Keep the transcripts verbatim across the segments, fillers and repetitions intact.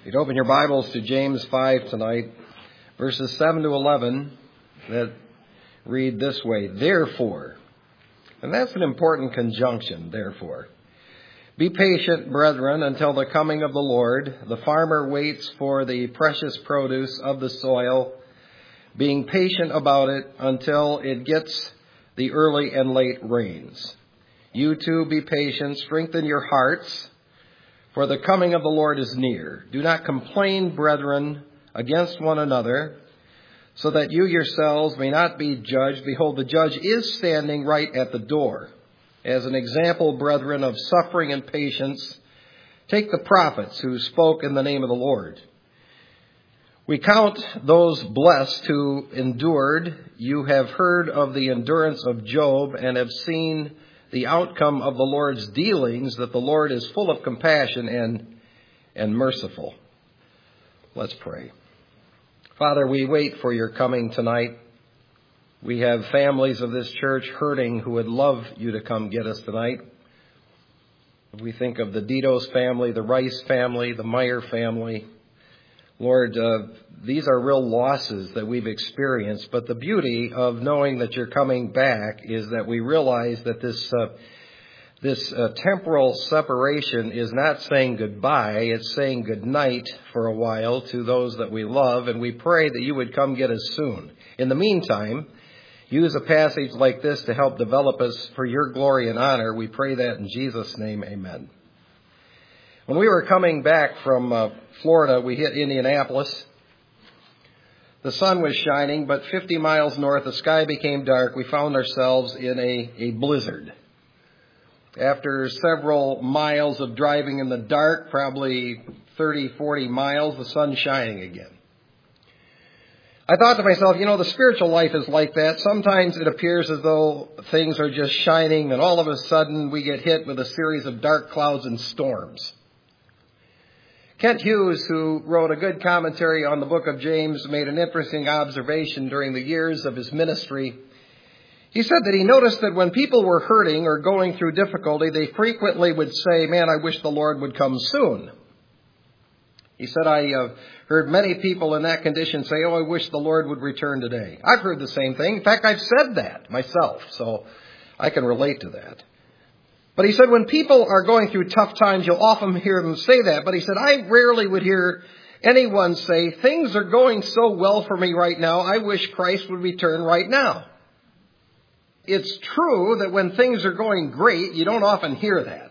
You'd open your Bibles to James five tonight, verses seven to eleven, that read this way, therefore. And that's an important conjunction, therefore. Be patient, brethren, until the coming of the Lord. The farmer waits for the precious produce of the soil, being patient about it until it gets the early and late rains. You too be patient, strengthen your hearts, for the coming of the Lord is near. Do not complain, brethren, against one another, so that you yourselves may not be judged. Behold, the judge is standing right at the door. As an example, brethren, of suffering and patience, take the prophets who spoke in the name of the Lord. We count those blessed who endured. You have heard of the endurance of Job and have seen the outcome of the Lord's dealings, that the Lord is full of compassion and, and merciful. Let's pray. Father, we wait for your coming tonight. We have families of this church hurting who would love you to come get us tonight. We think of the Ditos family, the Rice family, the Meyer family. Lord, uh, these are real losses that we've experienced, but the beauty of knowing that you're coming back is that we realize that this uh, this uh, temporal separation is not saying goodbye, it's saying good night for a while to those that we love, and we pray that you would come get us soon. In the meantime, use a passage like this to help develop us for your glory and honor. We pray that in Jesus' name, amen. When we were coming back from uh, Florida, we hit Indianapolis. The sun was shining, but fifty miles north, the sky became dark. We found ourselves in a, a blizzard. After several miles of driving in the dark, probably thirty, forty miles, the sun's shining again. I thought to myself, you know, the spiritual life is like that. Sometimes it appears as though things are just shining, and all of a sudden we get hit with a series of dark clouds and storms. Kent Hughes, who wrote a good commentary on the book of James, made an interesting observation during the years of his ministry. He said that he noticed that when people were hurting or going through difficulty, they frequently would say, man, I wish the Lord would come soon. He said, I uh, heard many people in that condition say, oh, I wish the Lord would return today. I've heard the same thing. In fact, I've said that myself, so I can relate to that. But he said, when people are going through tough times, you'll often hear them say that. But he said, I rarely would hear anyone say, things are going so well for me right now, I wish Christ would return right now. It's true that when things are going great, you don't often hear that.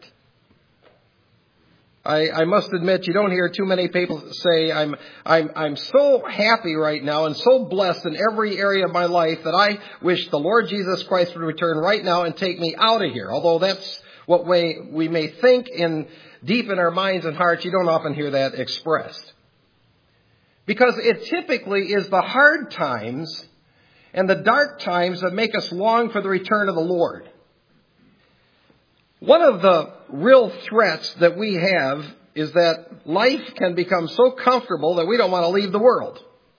I, I must admit, you don't hear too many people say, I'm, I'm, I'm so happy right now and so blessed in every area of my life that I wish the Lord Jesus Christ would return right now and take me out of here. Although that's what we, we may think in deep in our minds and hearts, you don't often hear that expressed. Because it typically is the hard times and the dark times that make us long for the return of the Lord. One of the real threats that we have is that life can become so comfortable that we don't want to leave the world.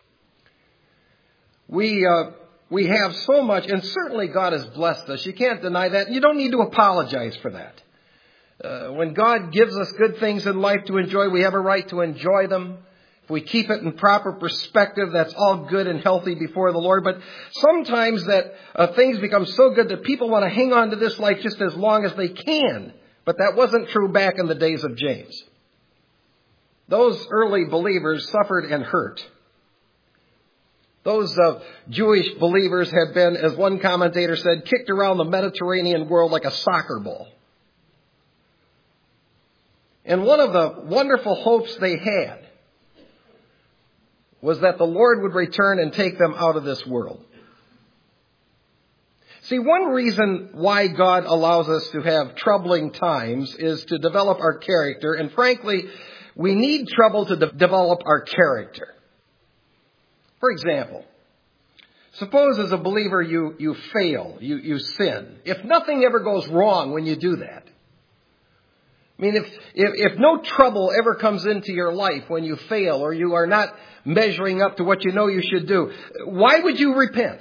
We uh, we have so much, and certainly God has blessed us. You can't deny that. You don't need to apologize for that. Uh, when God gives us good things in life to enjoy, we have a right to enjoy them. If we keep it in proper perspective, that's all good and healthy before the Lord. But sometimes that uh, things become so good that people want to hang on to this life just as long as they can. But that wasn't true back in the days of James. Those early believers suffered and hurt. Those uh, Jewish believers had been, as one commentator said, kicked around the Mediterranean world like a soccer ball. And one of the wonderful hopes they had was that the Lord would return and take them out of this world. See, one reason why God allows us to have troubling times is to develop our character. And frankly, we need trouble to de- develop our character. For example, suppose as a believer you, you fail, you, you sin. If nothing ever goes wrong when you do that. I mean, if, if, if no trouble ever comes into your life when you fail or you are not measuring up to what you know you should do, why would you repent?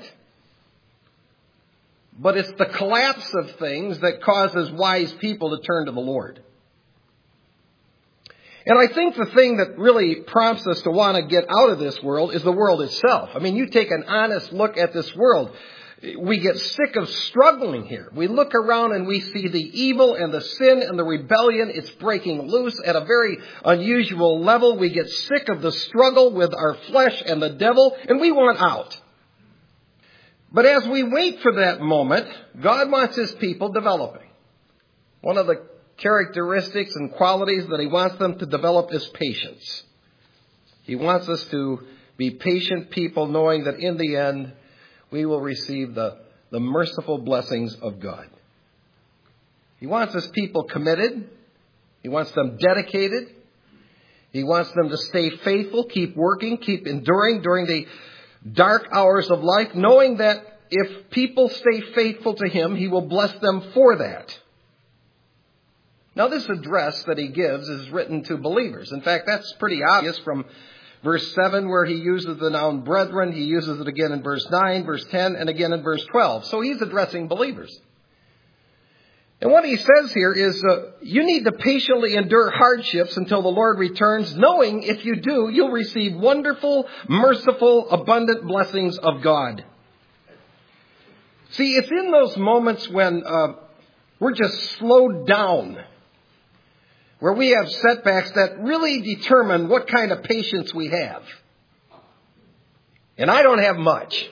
But it's the collapse of things that causes wise people to turn to the Lord. And I think the thing that really prompts us to want to get out of this world is the world itself. I mean, you take an honest look at this world. We get sick of struggling here. We look around and we see the evil and the sin and the rebellion. It's breaking loose at a very unusual level. We get sick of the struggle with our flesh and the devil, and we want out. But as we wait for that moment, God wants His people developing. One of the characteristics and qualities that He wants them to develop is patience. He wants us to be patient people, knowing that in the end, we will receive the, the merciful blessings of God. He wants His people committed. He wants them dedicated. He wants them to stay faithful, keep working, keep enduring during the dark hours of life, knowing that if people stay faithful to Him, He will bless them for that. Now, this address that He gives is written to believers. In fact, that's pretty obvious from verse seven, where He uses the noun brethren. He uses it again in verse nine, verse ten, and again in verse twelve. So He's addressing believers. And what He says here is, uh, you need to patiently endure hardships until the Lord returns, knowing if you do, you'll receive wonderful, merciful, abundant blessings of God. See, it's in those moments when uh, we're just slowed down, where we have setbacks that really determine what kind of patience we have. And I don't have much.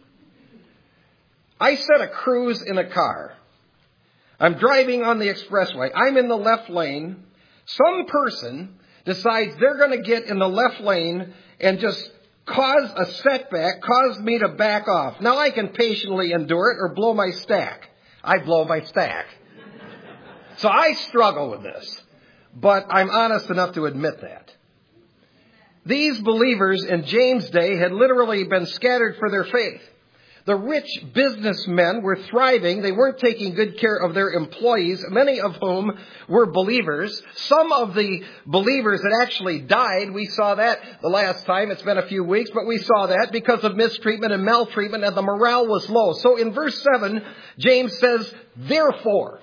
I set a cruise in a car. I'm driving on the expressway. I'm in the left lane. Some person decides they're going to get in the left lane and just cause a setback, cause me to back off. Now I can patiently endure it or blow my stack. I blow my stack. So I struggle with this. But I'm honest enough to admit that. These believers in James' day had literally been scattered for their faith. The rich businessmen were thriving. They weren't taking good care of their employees, many of whom were believers. Some of the believers had actually died. We saw that the last time. It's been a few weeks, but we saw that because of mistreatment and maltreatment, and the morale was low. So in verse seven, James says, therefore,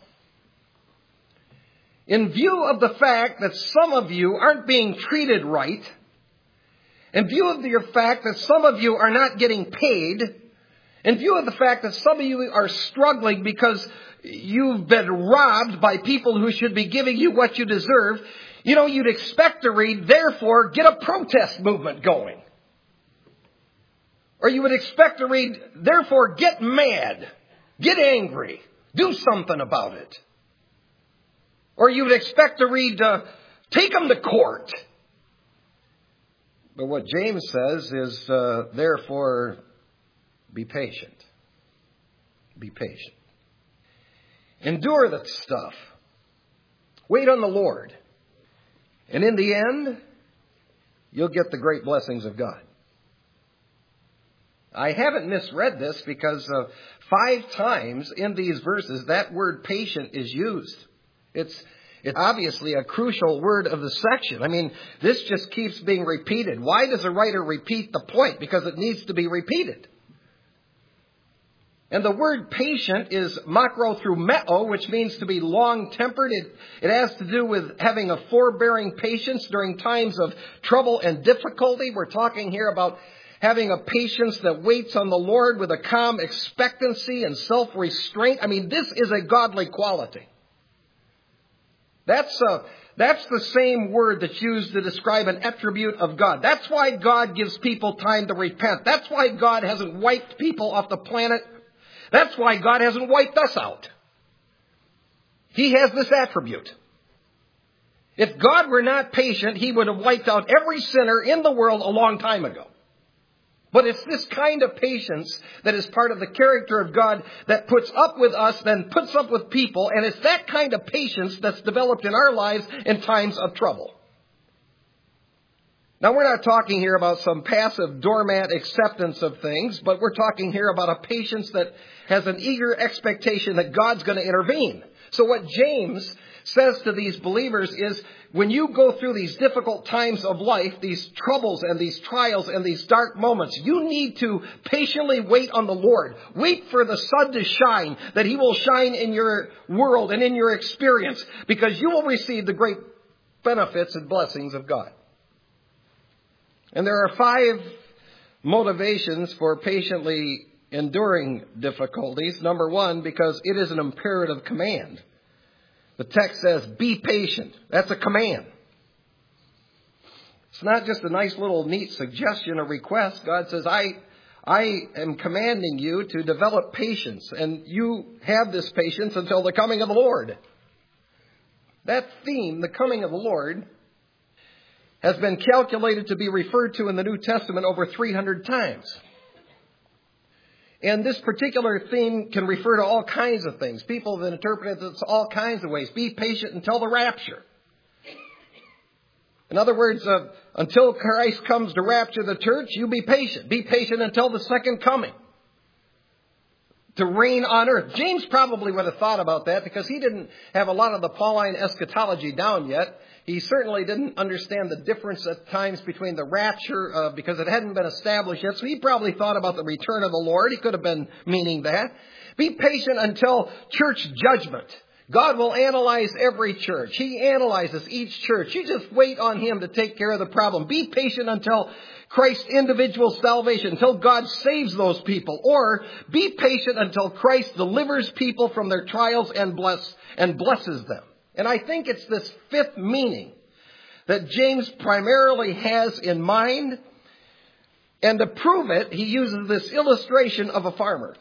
in view of the fact that some of you aren't being treated right, in view of the fact that some of you are not getting paid, in view of the fact that some of you are struggling because you've been robbed by people who should be giving you what you deserve, you know, you'd expect to read, therefore, get a protest movement going. Or you would expect to read, therefore, get mad, get angry, do something about it. Or you would expect to read, uh, take them to court. But what James says is, uh, therefore, be patient. Be patient. Endure that stuff. Wait on the Lord. And in the end, you'll get the great blessings of God. I haven't misread this because uh, five times in these verses that word patient is used. It's it's obviously a crucial word of the section. I mean, this just keeps being repeated. Why does a writer repeat the point? Because it needs to be repeated. And the word patient is makrothumeo, which means to be long-tempered. It, it has to do with having a forbearing patience during times of trouble and difficulty. We're talking here about having a patience that waits on the Lord with a calm expectancy and self-restraint. I mean, this is a godly quality. That's uh, that's the same word that's used to describe an attribute of God. That's why God gives people time to repent. That's why God hasn't wiped people off the planet. That's why God hasn't wiped us out. He has this attribute. If God were not patient, He would have wiped out every sinner in the world a long time ago. But it's this kind of patience that is part of the character of God that puts up with us, then puts up with people. And it's that kind of patience that's developed in our lives in times of trouble. Now, we're not talking here about some passive doormat acceptance of things, but we're talking here about a patience that has an eager expectation that God's going to intervene. So what James says to these believers is, when you go through these difficult times of life, these troubles and these trials and these dark moments, you need to patiently wait on the Lord. Wait for the sun to shine, that He will shine in your world and in your experience, because you will receive the great benefits and blessings of God. And there are five motivations for patiently enduring difficulties. Number one, because it is an imperative command. The text says, be patient. That's a command. It's not just a nice little neat suggestion or request. God says, I, I am commanding you to develop patience, and you have this patience until the coming of the Lord. That theme, the coming of the Lord, has been calculated to be referred to in the New Testament over three hundred times. And this particular theme can refer to all kinds of things. People have interpreted this all kinds of ways. Be patient until the rapture. In other words, uh, until Christ comes to rapture the church, you be patient. Be patient until the second coming, to reign on earth. James probably would have thought about that because he didn't have a lot of the Pauline eschatology down yet. He certainly didn't understand the difference at times between the rapture uh, because it hadn't been established yet. So he probably thought about the return of the Lord. He could have been meaning that. Be patient until church judgment. God will analyze every church. He analyzes each church. You just wait on Him to take care of the problem. Be patient until Christ's individual salvation, until God saves those people. Or be patient until Christ delivers people from their trials and bless and blesses them. And I think it's this fifth meaning that James primarily has in mind. And to prove it, he uses this illustration of a farmer.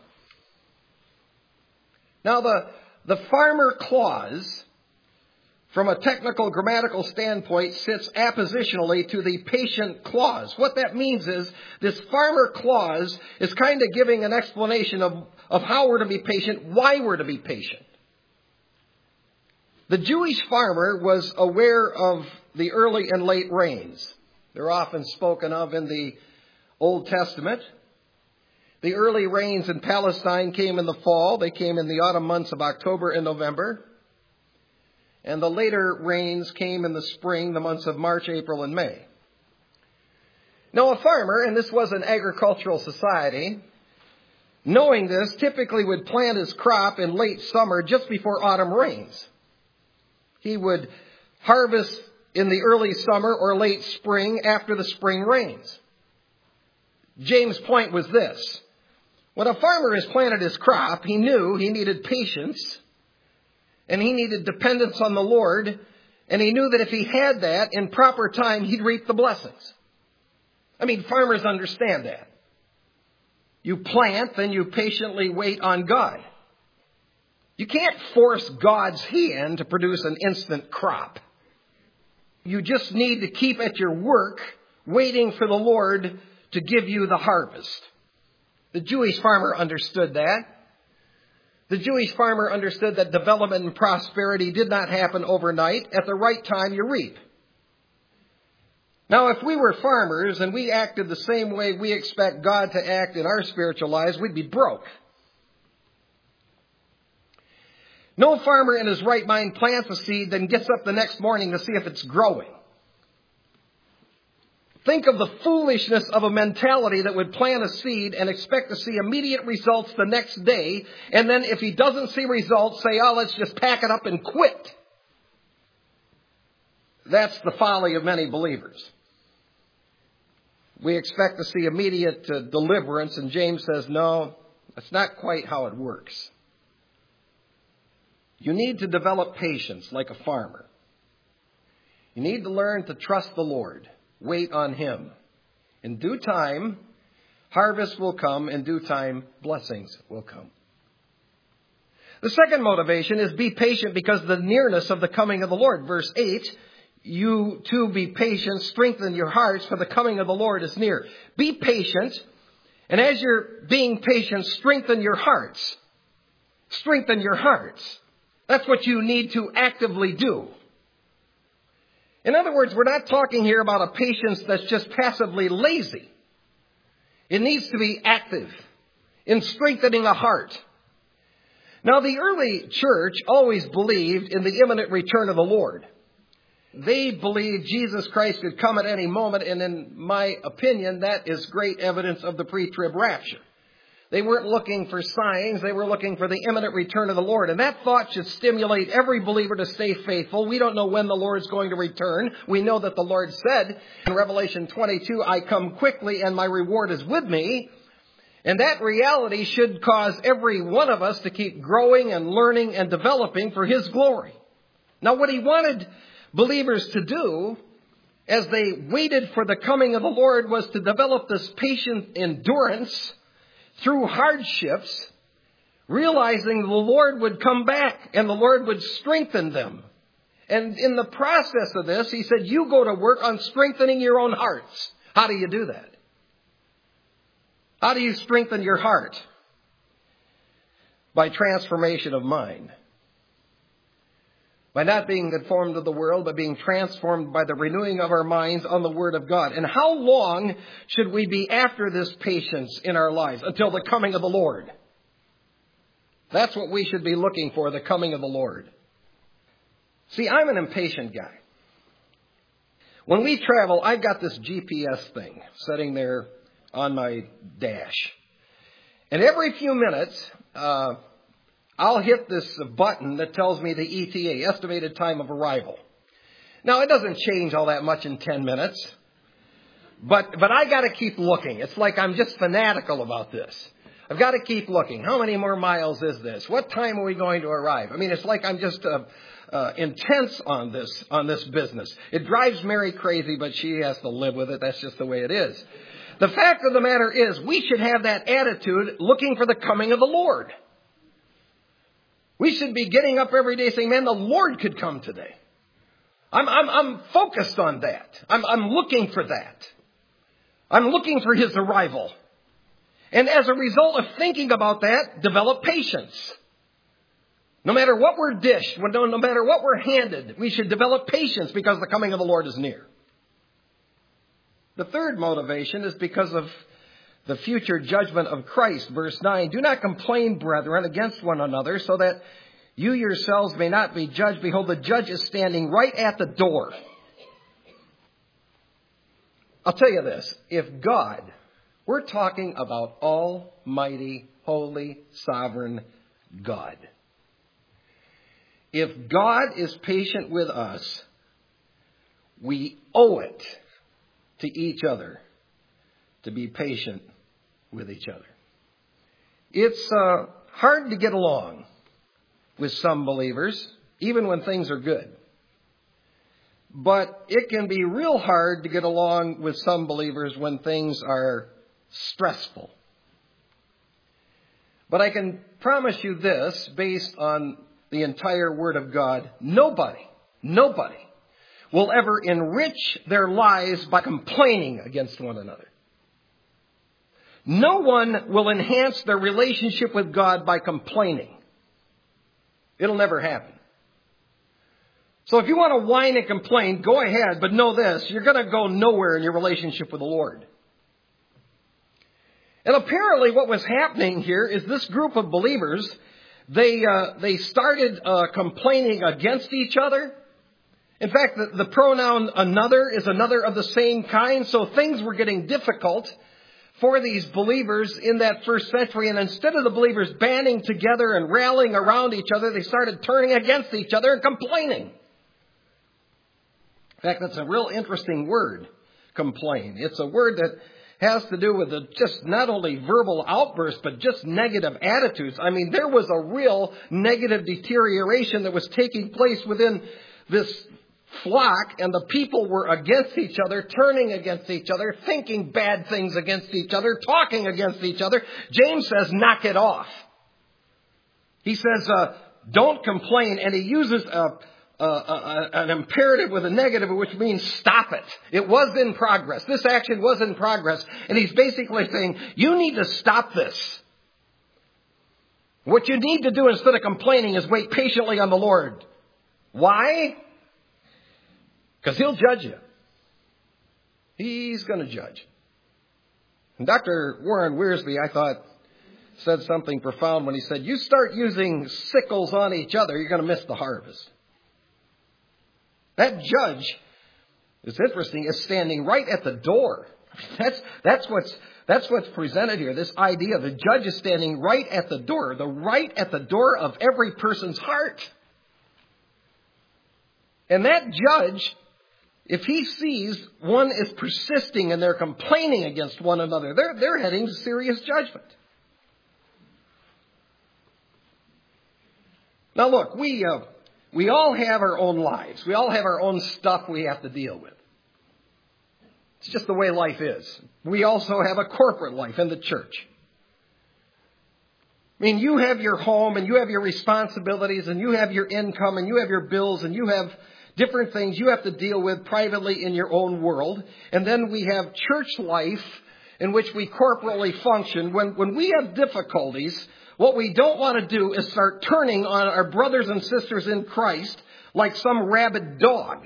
Now, the, the farmer clause, from a technical grammatical standpoint, sits appositionally to the patient clause. What that means is this farmer clause is kind of giving an explanation of, of how we're to be patient, why we're to be patient. The Jewish farmer was aware of the early and late rains. They're often spoken of in the Old Testament. The early rains in Palestine came in the fall. They came in the autumn months of October and November. And the later rains came in the spring, the months of March, April, and May. Now, a farmer, and this was an agricultural society, knowing this, typically would plant his crop in late summer just before autumn rains. He would harvest in the early summer or late spring after the spring rains. James' point was this. When a farmer has planted his crop, he knew he needed patience and he needed dependence on the Lord. And he knew that if he had that in proper time, he'd reap the blessings. I mean, farmers understand that. You plant, then you patiently wait on God. You can't force God's hand to produce an instant crop. You just need to keep at your work, waiting for the Lord to give you the harvest. The Jewish farmer understood that. The Jewish farmer understood that development and prosperity did not happen overnight. At the right time, you reap. Now, if we were farmers and we acted the same way we expect God to act in our spiritual lives, we'd be broke. No farmer in his right mind plants a seed, then gets up the next morning to see if it's growing. Think of the foolishness of a mentality that would plant a seed and expect to see immediate results the next day. And then if he doesn't see results, say, oh, let's just pack it up and quit. That's the folly of many believers. We expect to see immediate uh, deliverance. And James says, no, that's not quite how it works. You need to develop patience like a farmer. You need to learn to trust the Lord. Wait on Him. In due time, harvest will come. In due time, blessings will come. The second motivation is be patient because of the nearness of the coming of the Lord. Verse eight, you too be patient, strengthen your hearts, for the coming of the Lord is near. Be patient, and as you're being patient, strengthen your hearts. Strengthen your hearts. That's what you need to actively do. In other words, we're not talking here about a patience that's just passively lazy. It needs to be active in strengthening a heart. Now, the early church always believed in the imminent return of the Lord. They believed Jesus Christ could come at any moment, and in my opinion, that is great evidence of the pre-trib rapture. They weren't looking for signs. They were looking for the imminent return of the Lord. And that thought should stimulate every believer to stay faithful. We don't know when the Lord's going to return. We know that the Lord said in Revelation twenty-two, I come quickly and my reward is with me. And that reality should cause every one of us to keep growing and learning and developing for His glory. Now, what He wanted believers to do as they waited for the coming of the Lord was to develop this patient endurance through hardships, realizing the Lord would come back and the Lord would strengthen them. And in the process of this, He said, you go to work on strengthening your own hearts. How do you do that? How do you strengthen your heart? By transformation of mind. By not being conformed to the world, but being transformed by the renewing of our minds on the Word of God. And how long should we be after this patience in our lives? Until the coming of the Lord. That's what we should be looking for, the coming of the Lord. See, I'm an impatient guy. When we travel, I've got this G P S thing sitting there on my dash. And every few minutes, uh, I'll hit this button that tells me the E T A, estimated time of arrival. Now, it doesn't change all that much in ten minutes. But, but I got to keep looking. It's like I'm just fanatical about this. I've got to keep looking. How many more miles is this? What time are we going to arrive? I mean, it's like I'm just uh, uh, intense on this, on this business. It drives Mary crazy, but she has to live with it. That's just the way it is. The fact of the matter is, we should have that attitude looking for the coming of the Lord. We should be getting up every day saying, man, the Lord could come today. I'm, I'm, I'm focused on that. I'm, I'm looking for that. I'm looking for His arrival. And as a result of thinking about that, develop patience. No matter what we're dished, no, no matter what we're handed, we should develop patience because the coming of the Lord is near. The third motivation is because of the future judgment of Christ. Verse nine, do not complain, brethren, against one another, so that you yourselves may not be judged. Behold, the judge is standing right at the door. I'll tell you this. If God, we're talking about almighty, holy, sovereign God. If God is patient with us, we owe it to each other to be patient with each other. It's uh, hard to get along with some believers, even when things are good. But it can be real hard to get along with some believers when things are stressful. But I can promise you this, based on the entire Word of God, nobody, nobody will ever enrich their lives by complaining against one another. No one will enhance their relationship with God by complaining. It'll never happen. So if you want to whine and complain, go ahead, but know this, you're going to go nowhere in your relationship with the Lord. And apparently what was happening here is this group of believers, they uh, they started uh, complaining against each other. In fact, the, the pronoun another is another of the same kind. So things were getting difficult for these believers in that first century. And instead of the believers banding together and rallying around each other, they started turning against each other and complaining. In fact, that's a real interesting word, complain. It's a word that has to do with the, just not only verbal outbursts, but just negative attitudes. I mean, there was a real negative deterioration that was taking place within this flock, and the people were against each other, turning against each other, thinking bad things against each other, talking against each other. James says, knock it off. He says, uh, don't complain, and he uses a Uh, uh, an imperative with a negative, which means stop it. It was in progress. This action was in progress. And he's basically saying, you need to stop this. What you need to do instead of complaining is wait patiently on the Lord. Why? Because He'll judge you. He's going to judge. And Doctor Warren Wiersbe, I thought, said something profound when he said, you start using sickles on each other, you're going to miss the harvest. That judge, it's interesting, is standing right at the door. That's that's what's That's what's presented here, this idea. The judge is standing right at the door, the right at the door of every person's heart. And that judge, if he sees one is persisting and they're complaining against one another, they're, they're heading to serious judgment. Now look, we, uh, we all have our own lives. We all have our own stuff we have to deal with. It's just the way life is. We also have a corporate life in the church. I mean, you have your home and you have your responsibilities and you have your income and you have your bills and you have different things you have to deal with privately in your own world. And then we have church life in which we corporately function. When, when we have difficulties, what we don't want to do is start turning on our brothers and sisters in Christ like some rabid dog.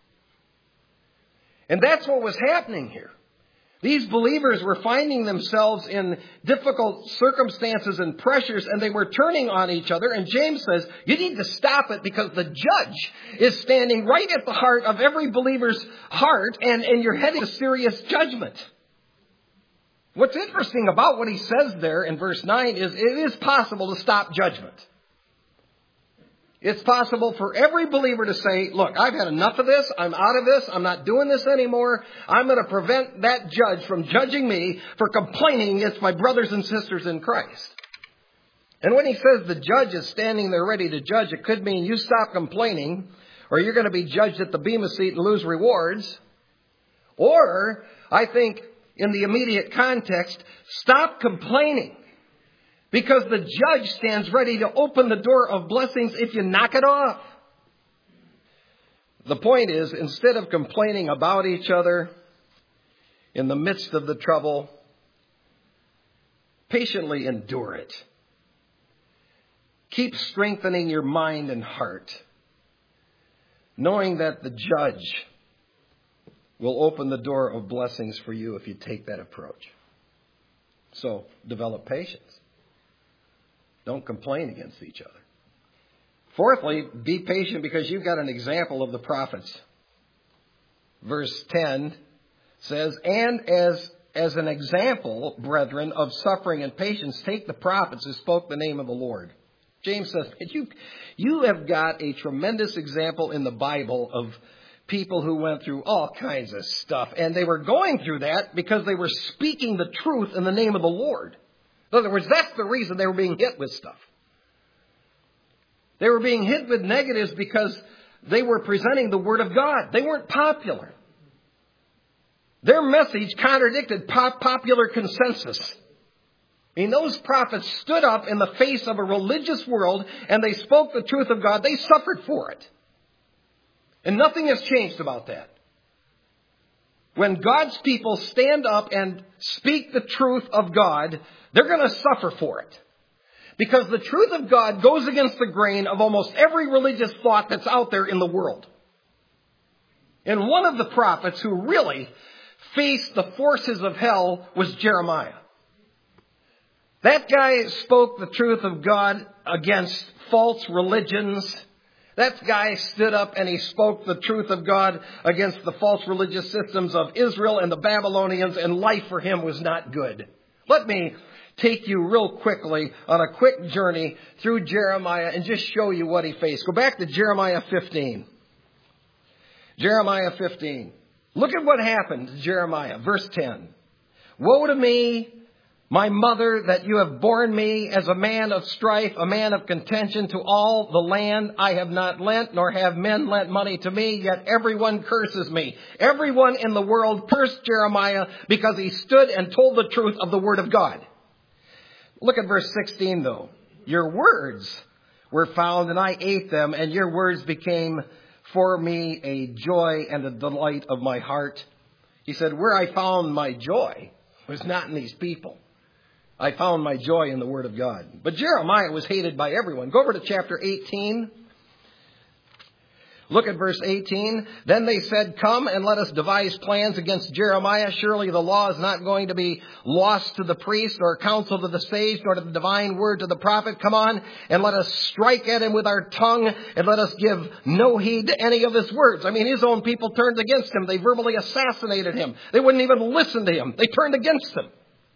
And that's what was happening here. These believers were finding themselves in difficult circumstances and pressures, and they were turning on each other. And James says, you need to stop it because the judge is standing right at the heart of every believer's heart, and, and you're heading to serious judgment. What's interesting about what he says there in verse nine is it is possible to stop judgment. It's possible for every believer to say, look, I've had enough of this. I'm out of this. I'm not doing this anymore. I'm going to prevent that judge from judging me for complaining against my brothers and sisters in Christ. And when he says the judge is standing there ready to judge, it could mean you stop complaining or you're going to be judged at the Bema seat and lose rewards. Or, I think, in the immediate context, stop complaining. Because the judge stands ready to open the door of blessings if you knock it off. The point is, instead of complaining about each other in the midst of the trouble, patiently endure it. Keep strengthening your mind and heart, knowing that the judge will open the door of blessings for you if you take that approach. So, develop patience. Don't complain against each other. Fourthly, be patient because you've got an example of the prophets. Verse ten says, and as, as an example, brethren, of suffering and patience, take the prophets who spoke the name of the Lord. James says, you, you have got a tremendous example in the Bible of people who went through all kinds of stuff. And they were going through that because they were speaking the truth in the name of the Lord. In other words, that's the reason they were being hit with stuff. They were being hit with negatives because they were presenting the Word of God. They weren't popular. Their message contradicted pop- popular consensus. I mean, those prophets stood up in the face of a religious world and they spoke the truth of God. They suffered for it. And nothing has changed about that. When God's people stand up and speak the truth of God, they're going to suffer for it. Because the truth of God goes against the grain of almost every religious thought that's out there in the world. And one of the prophets who really faced the forces of hell was Jeremiah. That guy spoke the truth of God against false religions. That guy stood up and he spoke the truth of God against the false religious systems of Israel and the Babylonians, and life for him was not good. Let me take you real quickly on a quick journey through Jeremiah and just show you what he faced. Go back to Jeremiah fifteen. Jeremiah fifteen. Look at what happened to Jeremiah. Verse ten. Woe to me, my mother, that you have borne me as a man of strife, a man of contention to all the land. I have not lent, nor have men lent money to me, yet everyone curses me. Everyone in the world cursed Jeremiah because he stood and told the truth of the Word of God. Look at verse sixteen, though. Your words were found, and I ate them, and your words became for me a joy and a delight of my heart. He said, where I found my joy was not in these people. I found my joy in the Word of God. But Jeremiah was hated by everyone. Go over to chapter eighteen. Look at verse eighteen. Then they said, come and let us devise plans against Jeremiah. Surely the law is not going to be lost to the priest, or counsel to the sage, nor to the divine word to the prophet. Come on and let us strike at him with our tongue, and let us give no heed to any of his words. I mean, his own people turned against him. They verbally assassinated him. They wouldn't even listen to him. They turned against him.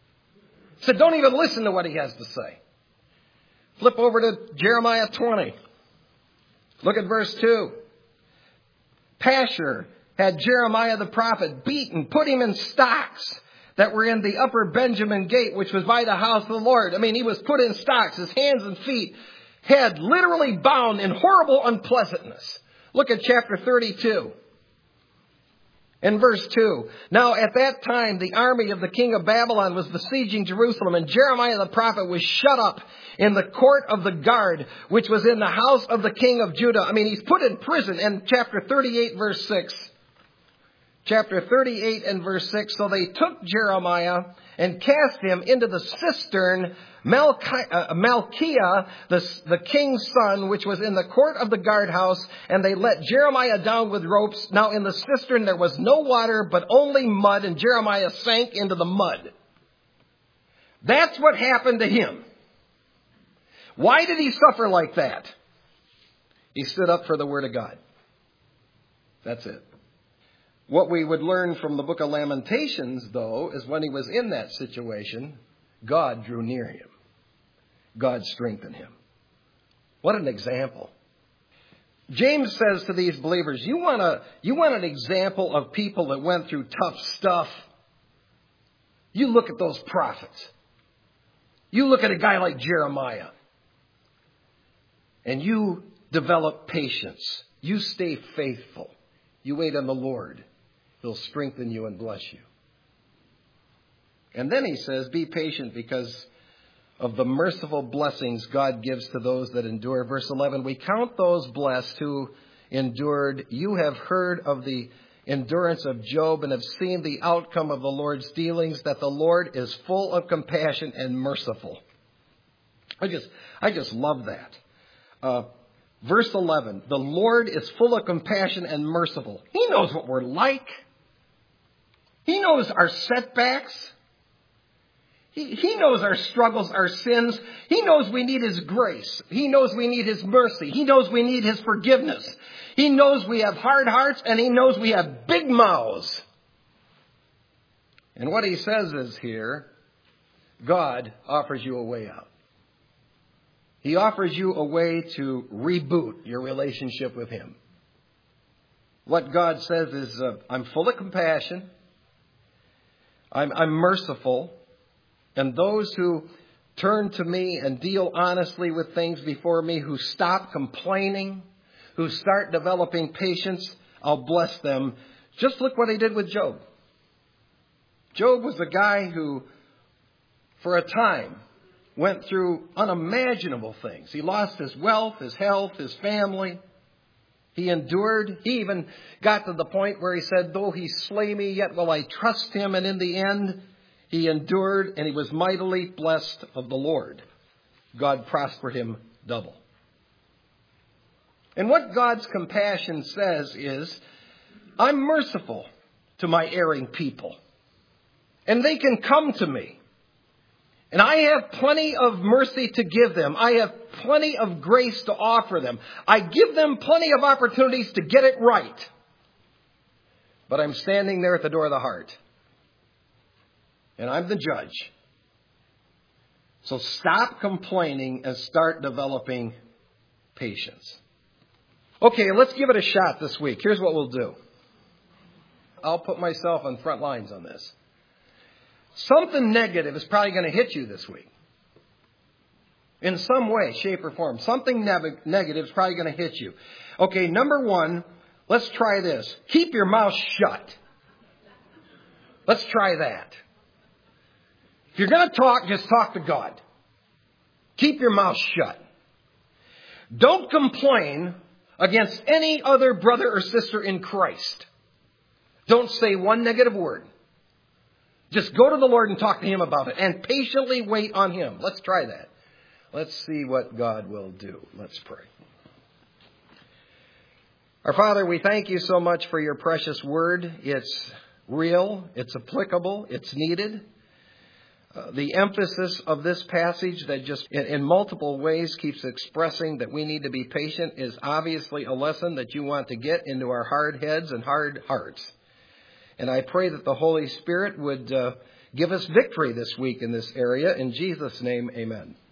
Said, don't even listen to what he has to say. Flip over to Jeremiah twenty. Look at verse two. Pashur had Jeremiah the prophet beaten, put him in stocks that were in the upper Benjamin gate, which was by the house of the Lord. I mean, he was put in stocks, his hands and feet, head literally bound in horrible unpleasantness. Look at chapter thirty-two. In verse two, now at that time the army of the king of Babylon was besieging Jerusalem, and Jeremiah the prophet was shut up in the court of the guard, which was in the house of the king of Judah. I mean, he's put in prison in chapter thirty-eight, verse six. Chapter thirty-eight and verse six, so they took Jeremiah and cast him into the cistern Malchi- uh, Malchiah, the, the king's son, which was in the court of the guardhouse, and they let Jeremiah down with ropes. Now in the cistern there was no water, but only mud, and Jeremiah sank into the mud. That's what happened to him. Why did he suffer like that? He stood up for the word of God. That's it. What we would learn from the book of Lamentations, though, is when he was in that situation, God drew near him. God strengthened him. What an example. James says to these believers, you want a, you want an example of people that went through tough stuff? You look at those prophets. You look at a guy like Jeremiah. And you develop patience. You stay faithful. You wait on the Lord. He'll strengthen you and bless you. And then he says, be patient because of the merciful blessings God gives to those that endure. Verse eleven, we count those blessed who endured. You have heard of the endurance of Job and have seen the outcome of the Lord's dealings, that the Lord is full of compassion and merciful. I just, I just love that. Uh, verse eleven, the Lord is full of compassion and merciful. He knows what we're like. He knows our setbacks. He, he knows our struggles, our sins. He knows we need His grace. He knows we need His mercy. He knows we need His forgiveness. He knows we have hard hearts, and He knows we have big mouths. And what He says is here, God offers you a way out. He offers you a way to reboot your relationship with Him. What God says is, uh, I'm full of compassion. I'm, I'm merciful. And those who turn to me and deal honestly with things before me, who stop complaining, who start developing patience, I'll bless them. Just look what He did with Job. Job was a guy who, for a time, went through unimaginable things. He lost his wealth, his health, his family. He endured. He even got to the point where he said, though He slay me, yet will I trust Him. And in the end, he endured, and he was mightily blessed of the Lord. God prospered him double. And what God's compassion says is, I'm merciful to my erring people. And they can come to me. And I have plenty of mercy to give them. I have plenty of grace to offer them. I give them plenty of opportunities to get it right. But I'm standing there at the door of the heart. And I'm the judge. So stop complaining and start developing patience. Okay, let's give it a shot this week. Here's what we'll do. I'll put myself on front lines on this. Something negative is probably going to hit you this week. In some way, shape, or form. Something ne- negative is probably going to hit you. Okay, number one, let's try this. Keep your mouth shut. Let's try that. If you're going to talk, just talk to God. Keep your mouth shut. Don't complain against any other brother or sister in Christ. Don't say one negative word. Just go to the Lord and talk to Him about it and patiently wait on Him. Let's try that. Let's see what God will do. Let's pray. Our Father, we thank You so much for Your precious word. It's real. It's applicable. It's needed. Uh, the emphasis of this passage that just in, in multiple ways keeps expressing that we need to be patient is obviously a lesson that You want to get into our hard heads and hard hearts. And I pray that the Holy Spirit would uh, give us victory this week in this area. In Jesus' name, amen.